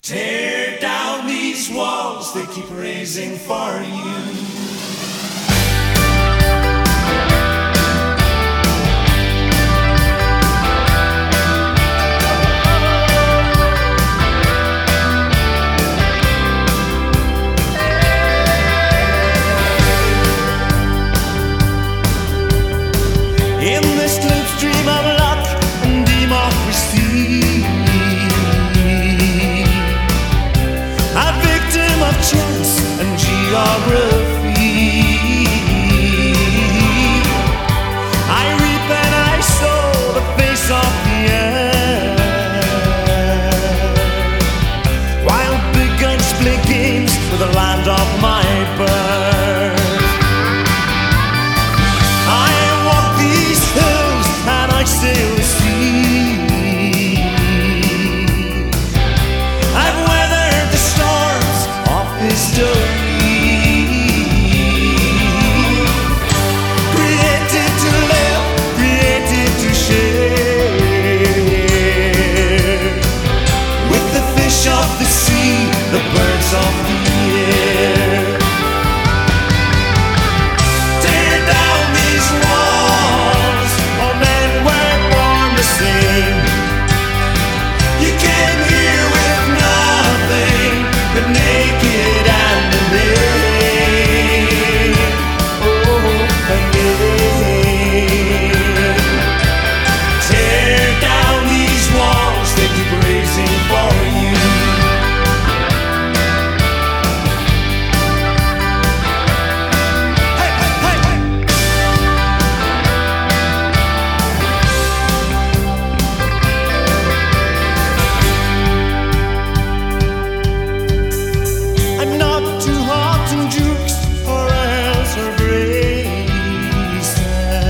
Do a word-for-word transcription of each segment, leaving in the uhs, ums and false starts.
Tear down these walls, they keep raising for you. In this slipstream of luck and democracy, a victim of chance and geography, I reap and I sow the face of the earth, while big guns play games with the land of my birth. I sail the sea. I've weathered the storms of history, created to live, created to share, with the fish of the sea, the birds of the air. Tear down these walls, oh man, you came here with nothing but naked and naked. Oh, again. Tear down these walls, they keep raising for you. Hey, hey, hey, hey.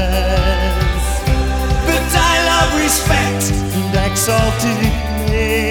Respect and exalted name.